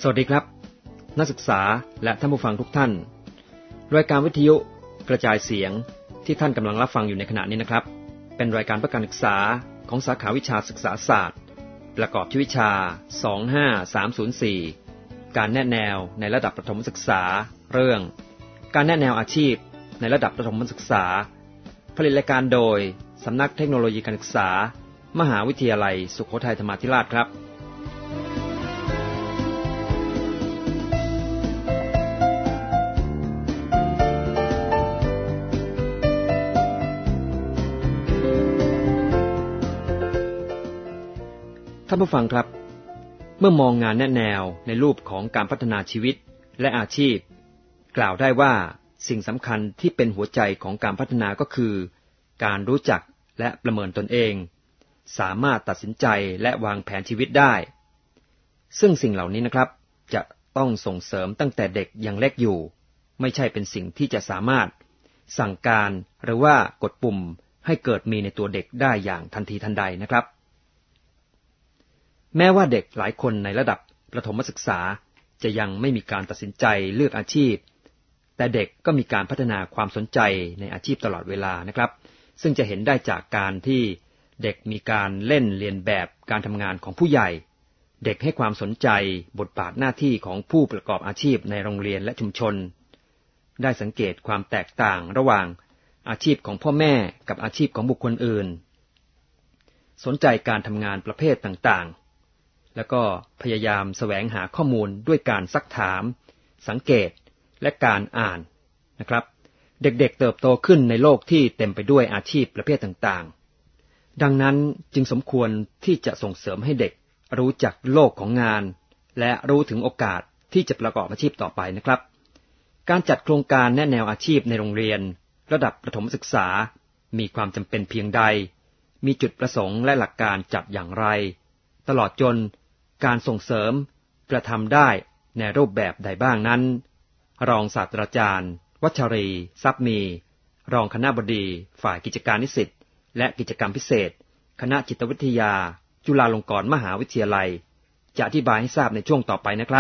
วัสดีครับนักศึกษาและท่านผู้ฟังทุกท่านรายการวิทยุกระจายเสียงที่ท่านกำลังรับฟังอยู่ในขณะนี้นะครับเป็นรายการเพื่อการศึกษาของสาขาวิชาศึกษาศาสตร์ประกอบที่วิชา25304การแนะแนวในระดับประถมศึกษาเรื่องการแนะแนวอาชีพในระดับประถมศึกษาผลิตรายการโดยสำนักเทคโนโลยีการศึกษามหาวิทยาลัยสุโขทัยธรรมาธิราชครับท่านผู้ฟังครับเมื่อมองงานแนะแนวในรูปของการพัฒนาชีวิตและอาชีพกล่าวได้ว่าสิ่งสำคัญที่เป็นหัวใจของการพัฒนาก็คือการรู้จักและประเมินตนเองสามารถตัดสินใจและวางแผนชีวิตได้ซึ่งสิ่งเหล่านี้นะครับจะต้องส่งเสริมตั้งแต่เด็กยังเล็กอยู่ไม่ใช่เป็นสิ่งที่จะสามารถสั่งการหรือว่ากดปุ่มให้เกิดมีในตัวเด็กได้อย่างทันทีทันใดนะครับแม้ว่าเด็กหลายคนในระดับประถมศึกษาจะยังไม่มีการตัดสินใจเลือกอาชีพแต่เด็กก็มีการพัฒนาความสนใจในอาชีพตลอดเวลานะครับซึ่งจะเห็นได้จากการที่เด็กมีการเล่นเลียนแบบการทำงานของผู้ใหญ่เด็กให้ความสนใจบทบาทหน้าที่ของผู้ประกอบอาชีพในโรงเรียนและชุมชนได้สังเกตความแตกต่างระหว่างอาชีพของพ่อแม่กับอาชีพของบุคคลอื่นสนใจการทำงานประเภทต่างๆแล้วก็พยายามแสวงหาข้อมูลด้วยการซักถามสังเกตและการอ่านนะครับเด็กๆเติบโตขึ้นในโลกที่เต็มไปด้วยอาชีพประเภทต่างๆดังนั้นจึงสมควรที่จะส่งเสริมให้เด็กรู้จักโลกของงานและรู้ถึงโอกาสที่จะประกอบอาชีพต่อไปนะครับการจัดโครงการแนะแนวอาชีพในโรงเรียนระดับประถมศึกษามีความจำเป็นเพียงใดมีจุดประสงค์และหลักการจัดอย่างไรตลอดจนการส่งเสริมกระทำได้ในรูปแบบใดบ้างนั้นรองศาสตราจารย์วัชรีทรัพย์มีรองคณบดีฝ่ายกิจการนิสิตและกิจกรรมพิเศษคณะจิตวิทยาจุฬาลงกรณ์มหาวิทยาลัยจะอธิบายให้ทราบในช่วงต่อไปนะครับ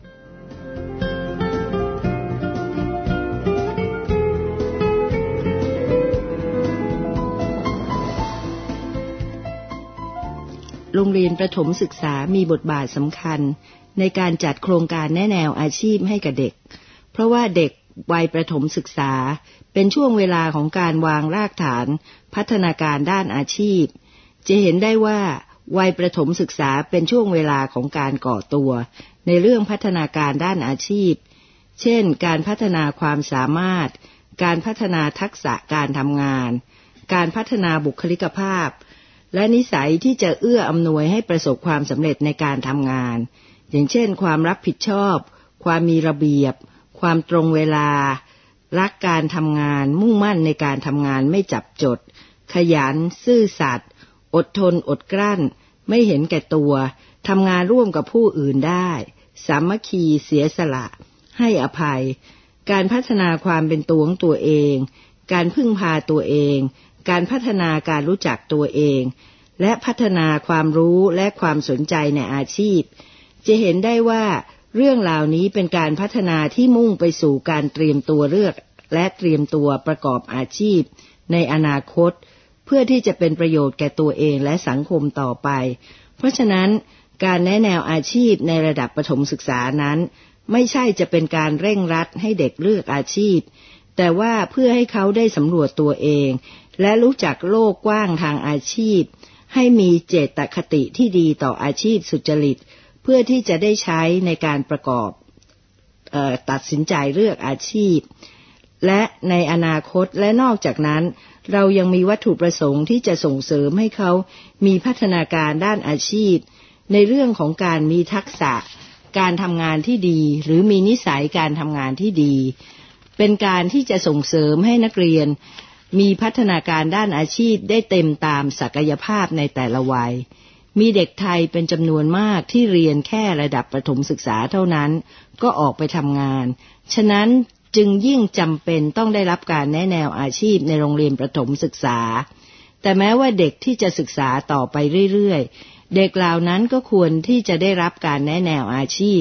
โรงเรียนประถมศึกษามีบทบาทสำคัญในการจัดโครงการแนะแนวอาชีพให้กับเด็กเพราะว่าเด็กวัยประถมศึกษาเป็นช่วงเวลาของการวางรากฐานพัฒนาการด้านอาชีพจะเห็นได้ว่าวัยประถมศึกษาเป็นช่วงเวลาของการก่อตัวในเรื่องพัฒนาการด้านอาชีพเช่นการพัฒนาความสามารถการพัฒนาทักษะการทำงานการพัฒนาบุคลิกภาพและนิสัยที่จะเอื้ออำนวยให้ประสบความสำเร็จในการทำงานอย่างเช่นความรับผิดชอบความมีระเบียบความตรงเวลารักการทำงานมุ่งมั่นในการทำงานไม่จับจดขยันซื่อสัตย์อดทนอดกลั้นไม่เห็นแก่ตัวทำงานร่วมกับผู้อื่นได้สามัคคีเสียสละให้อภัยการพัฒนาความเป็นตัวของตัวเองการพึ่งพาตัวเองการพัฒนาการรู้จักตัวเองและพัฒนาความรู้และความสนใจในอาชีพจะเห็นได้ว่าเรื่องเหล่านี้เป็นการพัฒนาที่มุ่งไปสู่การเตรียมตัวเลือกและเตรียมตัวประกอบอาชีพในอนาคตเพื่อที่จะเป็นประโยชน์แก่ตัวเองและสังคมต่อไปเพราะฉะนั้นการแนะแนวอาชีพในระดับประถมศึกษานั้นไม่ใช่จะเป็นการเร่งรัดให้เด็กเลือกอาชีพแต่ว่าเพื่อให้เขาได้สำรวจตัวเองและรู้จักโลกกว้างทางอาชีพให้มีเจตคติที่ดีต่ออาชีพสุจริตเพื่อที่จะได้ใช้ในการประกอบตัดสินใจเลือกอาชีพและในอนาคตและนอกจากนั้นเรายังมีวัตถุประสงค์ที่จะส่งเสริมให้เขามีพัฒนาการด้านอาชีพในเรื่องของการมีทักษะการทำงานที่ดีหรือมีนิสัยการทำงานที่ดีเป็นการที่จะส่งเสริมให้นักเรียนมีพัฒนาการด้านอาชีพได้เต็มตามศักยภาพในแต่ละวัยมีเด็กไทยเป็นจำนวนมากที่เรียนแค่ระดับประถมศึกษาเท่านั้นก็ออกไปทำงานฉะนั้นจึงยิ่งจำเป็นต้องได้รับการแนะแนวอาชีพในโรงเรียนประถมศึกษาแต่แม้ว่าเด็กที่จะศึกษาต่อไปเรื่อยๆเด็กเหล่านั้นก็ควรที่จะได้รับการแนะแนวอาชีพ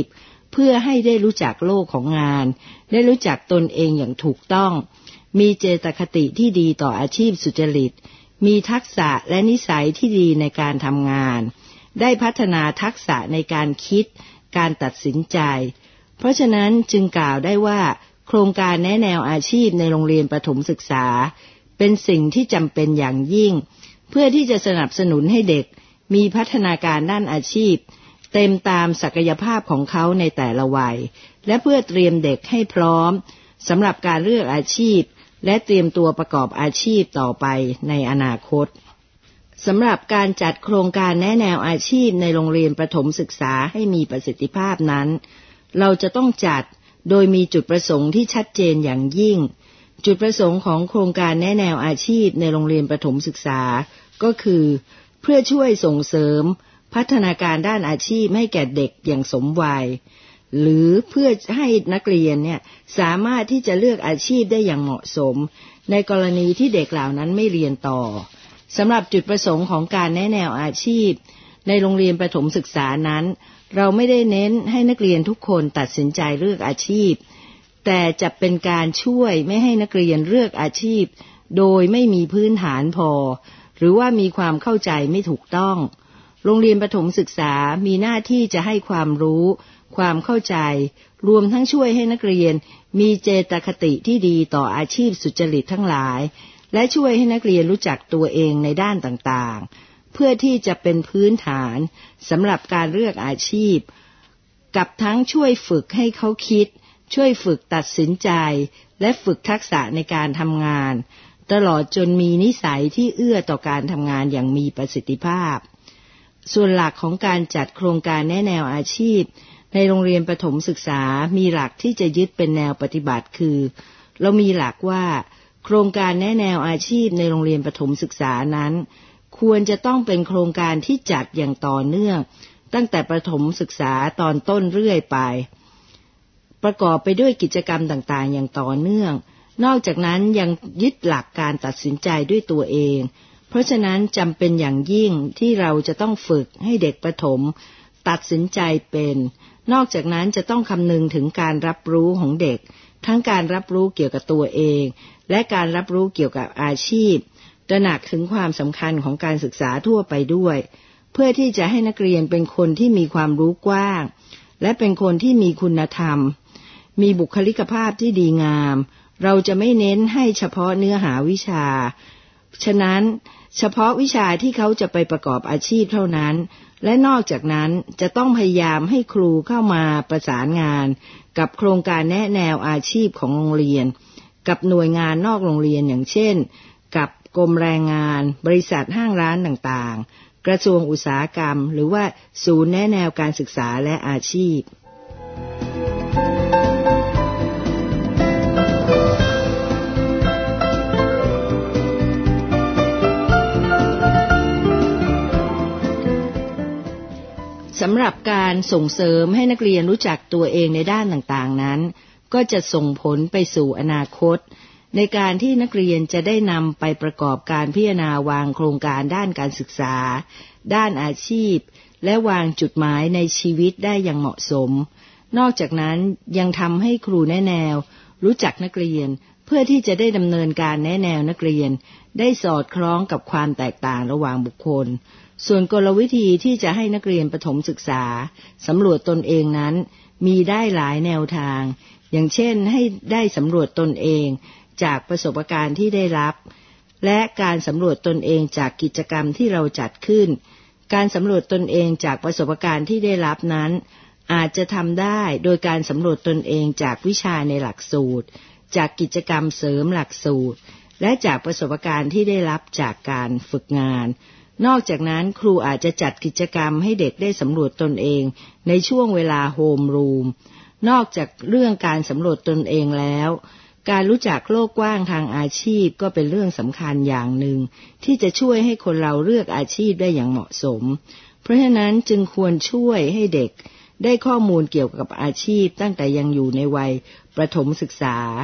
เพื่อให้ได้รู้จักโลกของงานได้รู้จักตนเองอย่างถูกต้องมีเจตคติที่ดีต่ออาชีพสุจริตมีทักษะและนิสัยที่ดีในการทำงานได้พัฒนาทักษะในการคิดการตัดสินใจเพราะฉะนั้นจึงกล่าวได้ว่าโครงการแนะแนวอาชีพในโรงเรียนประถมศึกษาเป็นสิ่งที่จำเป็นอย่างยิ่งเพื่อที่จะสนับสนุนให้เด็กมีพัฒนาการด้านอาชีพเต็มตามศักยภาพของเขาในแต่ละวัยและเพื่อเตรียมเด็กให้พร้อมสำหรับการเลือกอาชีพและเตรียมตัวประกอบอาชีพต่อไปในอนาคตสำหรับการจัดโครงการแนะแนวอาชีพในโรงเรียนประถมศึกษาให้มีประสิทธิภาพนั้นเราจะต้องจัดโดยมีจุดประสงค์ที่ชัดเจนอย่างยิ่งจุดประสงค์ของโครงการแนะแนวอาชีพในโรงเรียนประถมศึกษาก็คือเพื่อช่วยส่งเสริมพัฒนาการด้านอาชีพให้แก่เด็กอย่างสมวัยหรือเพื่อให้นักเรียนเนี่ยสามารถที่จะเลือกอาชีพได้อย่างเหมาะสมในกรณีที่เด็กเหล่านั้นไม่เรียนต่อสำหรับจุดประสงค์ของการแนะแนวอาชีพในโรงเรียนประถมศึกษานั้นเราไม่ได้เน้นให้นักเรียนทุกคนตัดสินใจเลือกอาชีพแต่จะเป็นการช่วยไม่ให้นักเรียนเลือกอาชีพโดยไม่มีพื้นฐานพอหรือว่ามีความเข้าใจไม่ถูกต้องโรงเรียนประถมศึกษามีหน้าที่จะให้ความรู้ความเข้าใจรวมทั้งช่วยให้นักเรียนมีเจตคติที่ดีต่ออาชีพสุจริตทั้งหลายและช่วยให้นักเรียนรู้จักตัวเองในด้านต่างๆเพื่อที่จะเป็นพื้นฐานสำหรับการเลือกอาชีพกับทั้งช่วยฝึกให้เขาคิดช่วยฝึกตัดสินใจและฝึกทักษะในการทำงานตลอดจนมีนิสัยที่เอื้อต่อการทำงานอย่างมีประสิทธิภาพส่วนหลักของการจัดโครงการแนะแนวอาชีพในโรงเรียนประถมศึกษามีหลักที่จะยึดเป็นแนวปฏิบัติคือเรามีหลักว่าโครงการแนะแนวอาชีพในโรงเรียนประถมศึกษานั้นควรจะต้องเป็นโครงการที่จัดอย่างต่อเนื่องตั้งแต่ประถมศึกษาตอนต้นเรื่อยไปประกอบไปด้วยกิจกรรมต่างๆอย่างต่อเนื่องนอกจากนั้นยังยึดหลักการตัดสินใจด้วยตัวเองเพราะฉะนั้นจำเป็นอย่างยิ่งที่เราจะต้องฝึกให้เด็กประถมตัดสินใจเป็นนอกจากนั้นจะต้องคำนึงถึงการรับรู้ของเด็กทั้งการรับรู้เกี่ยวกับตัวเองและการรับรู้เกี่ยวกับอาชีพตระหนักถึงความสำคัญของการศึกษาทั่วไปด้วยเพื่อที่จะให้นักเรียนเป็นคนที่มีความรู้กว้างและเป็นคนที่มีคุณธรรมมีบุคลิกภาพที่ดีงามเราจะไม่เน้นให้เฉพาะเนื้อหาวิชาฉะนั้นเฉพาะวิชาที่เขาจะไปประกอบอาชีพเท่านั้นและนอกจากนั้นจะต้องพยายามให้ครูเข้ามาประสานงานกับโครงการแนะแนวอาชีพของโรงเรียนกับหน่วยงานนอกโรงเรียนอย่างเช่นกับกรมแรงงานบริษัทห้างร้านต่างๆกระทรวงอุตสาหกรรมหรือว่าศูนย์แนะแนวการศึกษาและอาชีพสำหรับการส่งเสริมให้นักเรียนรู้จักตัวเองในด้านต่างๆนั้นก็จะส่งผลไปสู่อนาคตในการที่นักเรียนจะได้นำไปประกอบการพิจารณาวางโครงการด้านการศึกษาด้านอาชีพและวางจุดหมายในชีวิตได้อย่างเหมาะสมนอกจากนั้นยังทำให้ครูแนะแนวรู้จักนักเรียนเพื่อที่จะได้ดำเนินการแนะแนวนักเรียนได้สอดคล้องกับความแตกต่างระหว่างบุคคลส่วนกลวิธีที่จะให้นักเรียนประถมศึกษาสำรวจตนเองนั้นมีได้หลายแนวทางอย่างเช่นให้ได้สำรวจตนเองจากประสบการณ์ที่ได้รับและการสำรวจตนเองจากกิจกรรมที่เราจัดขึ้นการสำรวจตนเองจากประสบการณ์ที่ได้รับนั้นอาจจะทำได้โดยการสำรวจตนเองจากวิชาในหลักสูตรจากกิจกรรมเสริมหลักสูตรและจากประสบการณ์ที่ได้รับจากการฝึกงานนอกจากนั้นครูอาจจะจัดกิจกรรมให้เด็กได้สำรวจตนเองในช่วงเวลาโฮมรูมนอกจากเรื่องการสำรวจตนเองแล้วการรู้จักโลกกว้างทางอาชีพก็เป็นเรื่องสำคัญอย่างหนึ่งที่จะช่วยให้คนเราเลือกอาชีพได้อย่างเหมาะสมเพราะฉะนั้นจึงควรช่วยให้เด็กได้ข้อมูลเกี่ยวกับอาชีพตั้งแต่ยังอยู่ในวัยประถมศึกษา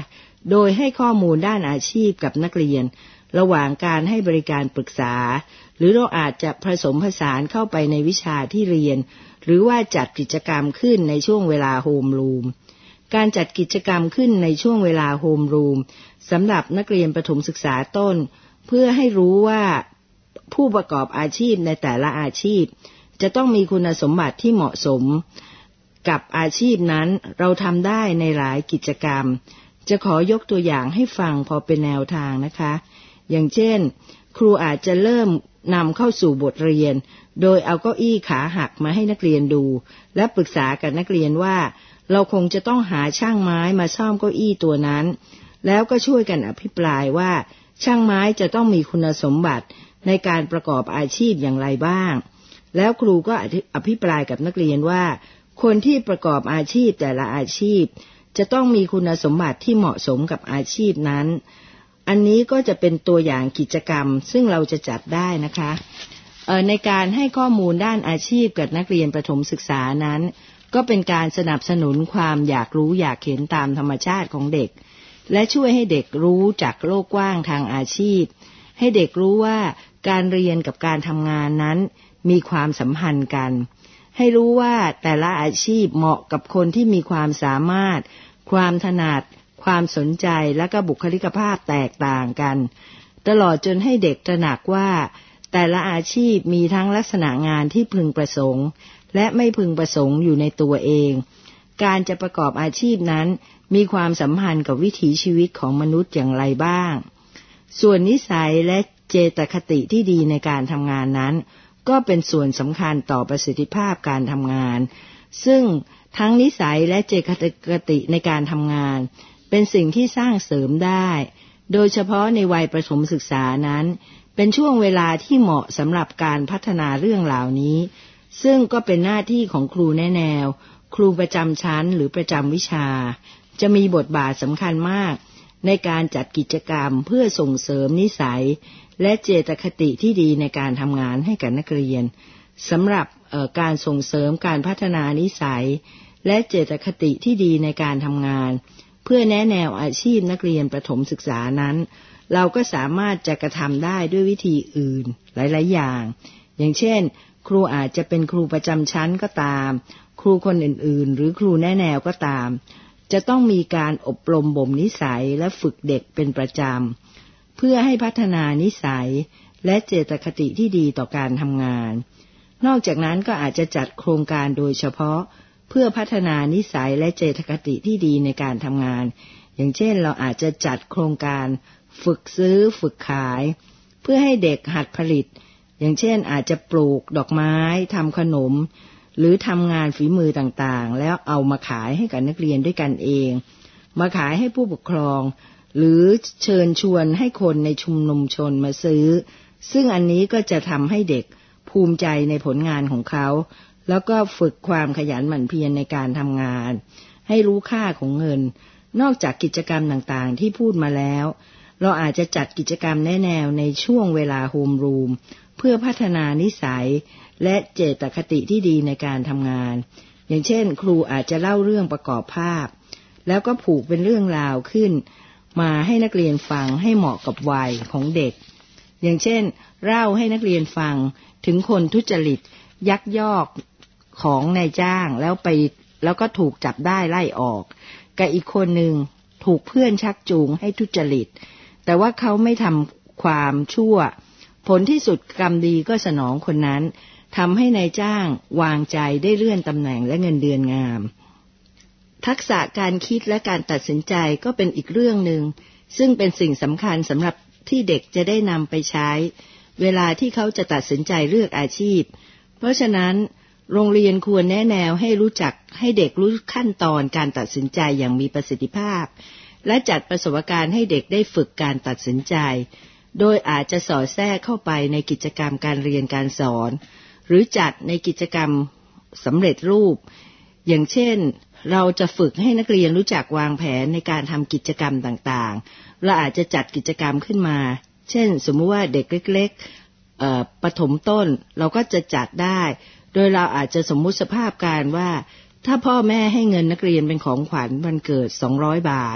โดยให้ข้อมูลด้านอาชีพกับนักเรียนระหว่างการให้บริการปรึกษาหรือเราอาจจะผสมผสานเข้าไปในวิชาที่เรียนหรือว่าจัดกิจกรรมขึ้นในช่วงเวลาโฮมรูมการจัดกิจกรรมขึ้นในช่วงเวลาโฮมรูมสำหรับนักเรียนประถมศึกษาต้นเพื่อให้รู้ว่าผู้ประกอบอาชีพในแต่ละอาชีพจะต้องมีคุณสมบัติที่เหมาะสมกับอาชีพนั้นเราทำได้ในหลายกิจกรรมจะขอยกตัวอย่างให้ฟังพอเป็นแนวทางนะคะอย่างเช่นครูอาจจะเริ่มนำเข้าสู่บทเรียนโดยเอาเก้าอี้ขาหักมาให้นักเรียนดูและปรึกษากับนักเรียนว่าเราคงจะต้องหาช่างไม้มาซ่อมเก้าอี้ตัวนั้นแล้วก็ช่วยกันอภิปรายว่าช่างไม้จะต้องมีคุณสมบัติในการประกอบอาชีพอย่างไรบ้างแล้วครูก็อภิปรายกับนักเรียนว่าคนที่ประกอบอาชีพแต่ละอาชีพจะต้องมีคุณสมบัติที่เหมาะสมกับอาชีพนั้นอันนี้ก็จะเป็นตัวอย่างกิจกรรมซึ่งเราจะจัดได้นะคะในการให้ข้อมูลด้านอาชีพกับนักเรียนประถมศึกษานั้นก็เป็นการสนับสนุนความอยากรู้อยากเห็นตามธรรมชาติของเด็กและช่วยให้เด็กรู้จักโลกกว้างทางอาชีพให้เด็กรู้ว่าการเรียนกับการทำงานนั้นมีความสัมพันธ์กันให้รู้ว่าแต่ละอาชีพเหมาะกับคนที่มีความสามารถความถนัดความสนใจและก็บุคลิกภาพแตกต่างกันตลอดจนให้เด็กตระหนักว่าแต่ละอาชีพมีทั้งลักษณะงานที่พึงประสงค์และไม่พึงประสงค์อยู่ในตัวเองการจะประกอบอาชีพนั้นมีความสัมพันธ์กับวิถีชีวิตของมนุษย์อย่างไรบ้างส่วนนิสัยและเจตคติที่ดีในการทำงานนั้นก็เป็นส่วนสำคัญต่อประสิทธิภาพการทำงานซึ่งทั้งนิสัยและเจตคติในการทำงานเป็นสิ่งที่สร้างเสริมได้โดยเฉพาะในวัยประถมศึกษานั้นเป็นช่วงเวลาที่เหมาะสำหรับการพัฒนาเรื่องเหล่านี้ซึ่งก็เป็นหน้าที่ของครูแนวครูประจำชั้นหรือประจำวิชาจะมีบทบาทสำคัญมากในการจัดกิจกรรมเพื่อส่งเสริมนิสัยและเจตคติที่ดีในการทำงานให้กับนักเรียนสำหรับการส่งเสริมการพัฒนานิสัยและเจตคติที่ดีในการทำงานเพื่อแนะแนวอาชีพนักเรียนประถมศึกษานั้นเราก็สามารถจะกระทำได้ด้วยวิธีอื่นหลายๆอย่างอย่างเช่นครูอาจจะเป็นครูประจำชั้นก็ตามครูคนอื่นๆหรือครูแนะแนวก็ตามจะต้องมีการอบรมบ่มนิสัยและฝึกเด็กเป็นประจำเพื่อให้พัฒนานิสัยและเจตคติที่ดีต่อการทำงานนอกจากนั้นก็อาจจะจัดโครงการโดยเฉพาะเพื่อพัฒนานิสัยและเจตคติที่ดีในการทำงานอย่างเช่นเราอาจจะจัดโครงการฝึกซื้อฝึกขายเพื่อให้เด็กหัดผลิตอย่างเช่นอาจจะปลูกดอกไม้ทำขนมหรือทำงานฝีมือต่างๆแล้วเอามาขายให้กับนักเรียนด้วยกันเองมาขายให้ผู้ปกครองหรือเชิญชวนให้คนในชุมนุมชนมาซื้อซึ่งอันนี้ก็จะทำให้เด็กภูมิใจในผลงานของเขาแล้วก็ฝึกความขยันหมั่นเพียรในการทำงานให้รู้ค่าของเงินนอกจากกิจกรรมต่างๆที่พูดมาแล้วเราอาจจะจัดกิจกรรมแนวในช่วงเวลาโฮมรูมเพื่อพัฒนานิสัยและเจตคติที่ดีในการทำงานอย่างเช่นครูอาจจะเล่าเรื่องประกอบภาพแล้วก็ผูกเป็นเรื่องราวขึ้นมาให้นักเรียนฟังให้เหมาะกับวัยของเด็กอย่างเช่นเล่าให้นักเรียนฟังถึงคนทุจริตยักยอกของนายจ้างแล้วก็ถูกจับได้ไล่ออกกับอีกคนหนึ่งถูกเพื่อนชักจูงให้ทุจริตแต่ว่าเขาไม่ทำความชั่วผลที่สุดกรรมดีก็สนองคนนั้นทำให้นายจ้างวางใจได้เลื่อนตำแหน่งและเงินเดือนงามทักษะการคิดและการตัดสินใจก็เป็นอีกเรื่องหนึ่งซึ่งเป็นสิ่งสำคัญสำหรับที่เด็กจะได้นำไปใช้เวลาที่เขาจะตัดสินใจเลือกอาชีพเพราะฉะนั้นโรงเรียนควรแนะแนวให้รู้จักให้เด็กรู้ขั้นตอนการตัดสินใจอย่างมีประสิทธิภาพและจัดประสบการณ์ให้เด็กได้ฝึกการตัดสินใจโดยอาจจะสอดแทรกเข้าไปในกิจกรรมการเรียนการสอนหรือจัดในกิจกรรมสำเร็จรูปอย่างเช่นเราจะฝึกให้นักเรียนรู้จักวางแผนในการทำกิจกรรมต่างๆเราอาจจะจัดกิจกรรมขึ้นมาเช่นสมมุติว่าเด็กเล็กๆประถมต้นเราก็จะจัดได้โดยเราอาจจะสมมุติสภาพการว่าถ้าพ่อแม่ให้เงินนักเรียนเป็นของขวัญวันเกิด200 บาท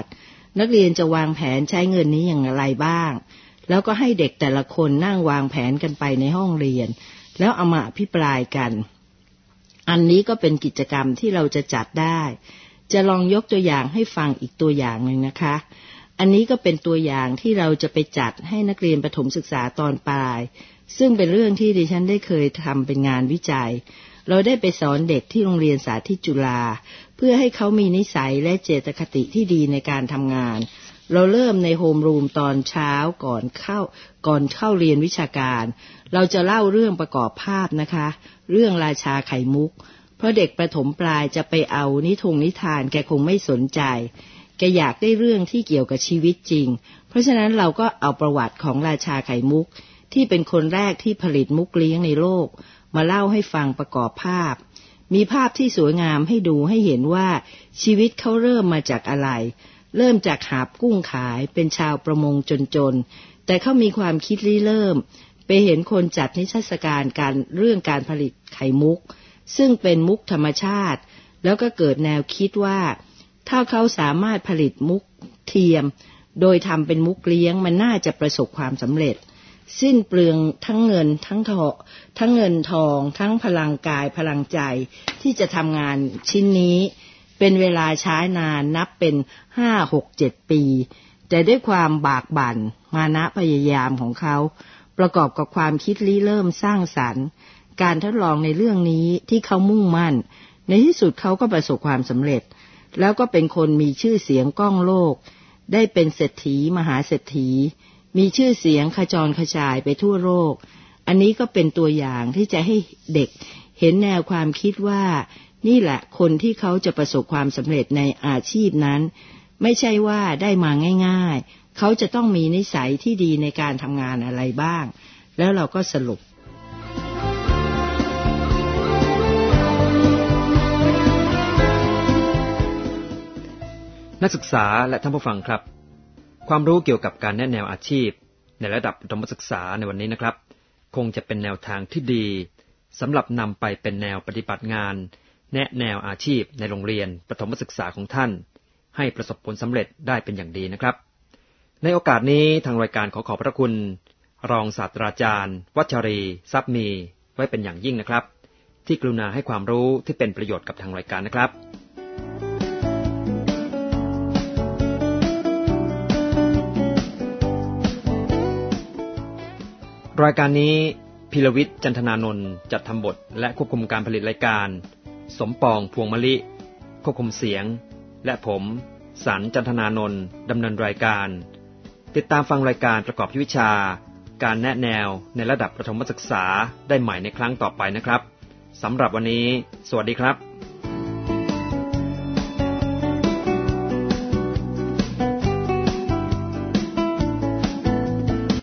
นักเรียนจะวางแผนใช้เงินนี้อย่างไรบ้างแล้วก็ให้เด็กแต่ละคนนั่งวางแผนกันไปในห้องเรียนแล้วเอามาอภิปรายกันอันนี้ก็เป็นกิจกรรมที่เราจะจัดได้จะลองยกตัวอย่างให้ฟังอีกตัวอย่างหนึ่งนะคะอันนี้ก็เป็นตัวอย่างที่เราจะไปจัดให้นักเรียนประถมศึกษาตอนปลายซึ่งเป็นเรื่องที่ดิฉันได้เคยทำเป็นงานวิจัยเราได้ไปสอนเด็กที่โรงเรียนสาธิตจุฬาเพื่อให้เขามีนิสัยและเจตคติที่ดีในการทำงานเราเริ่มในโฮมรูมตอนเช้าก่อนเข้าเรียนวิชาการเราจะเล่าเรื่องประกอบภาพนะคะเรื่องราชาไข่มุกเพราะเด็กประถมปลายจะไปเอานิทานแกคงไม่สนใจแกอยากได้เรื่องที่เกี่ยวกับชีวิตจริงเพราะฉะนั้นเราก็เอาประวัติของราชาไข่มุกที่เป็นคนแรกที่ผลิตมุกเลี้ยงในโลกมาเล่าให้ฟังประกอบภาพมีภาพที่สวยงามให้ดูให้เห็นว่าชีวิตเขาเริ่มมาจากอะไรเริ่มจากหาบกุ้งขายเป็นชาวประมงจนๆแต่เขามีความคิดริเริ่มไปเห็นคนจัดนิทรรศการเรื่องการผลิตไข่มุกซึ่งเป็นมุกธรรมชาติแล้วก็เกิดแนวคิดว่าถ้าเขาสามารถผลิตมุกเทียมโดยทำเป็นมุกเลี้ยงมันน่าจะประสบความสำเร็จสิ้นเปลืองทั้งเงินทั้งเงินทองทั้งพลังกายพลังใจที่จะทำงานชิ้นนี้เป็นเวลาใช้นานนับเป็น 5-6-7 ปีแต่ด้วยความบากบั่นมานะพยายามของเขาประกอบกับความคิดริเริ่มสร้างสรรค์การทดลองในเรื่องนี้ที่เขามุ่งมั่นในที่สุดเขาก็ประสบความสำเร็จแล้วก็เป็นคนมีชื่อเสียงก้องโลกได้เป็นเศรษฐีมหาเศรษฐีมีชื่อเสียงขจรกระจายไปทั่วโลกอันนี้ก็เป็นตัวอย่างที่จะให้เด็กเห็นแนวความคิดว่านี่แหละคนที่เขาจะประสบความสำเร็จในอาชีพนั้นไม่ใช่ว่าได้มาง่ายๆเขาจะต้องมีนิสัยที่ดีในการทำงานอะไรบ้างแล้วเราก็สรุปนักศึกษาและท่านผู้ฟังครับความรู้เกี่ยวกับการแนะแนวอาชีพในระดับประถมศึกษาในวันนี้นะครับคงจะเป็นแนวทางที่ดีสำหรับนำไปเป็นแนวปฏิบัติงานแนะแนวอาชีพในโรงเรียนประถมศึกษาของท่านให้ประสบผลสำเร็จได้เป็นอย่างดีนะครับในโอกาสนี้ทางรายการขอพระคุณรองศาสตราจารย์วัชรีทรัพย์มีไว้เป็นอย่างยิ่งนะครับที่กรุณาให้ความรู้ที่เป็นประโยชน์กับทางรายการนะครับรายการนี้พิรวิทย์จันทนานนท์จัดทำบทและควบคุมการผลิตรายการสมปองพวงมะลิควบคุมเสียงและผมสันจันทนานนท์ดำเนินรายการติดตามฟังรายการประกอบวิชาการแนะแนวในระดับประถมศึกษาได้ใหม่ในครั้งต่อไปนะครับสำหรับวันนี้สวัสดีครับ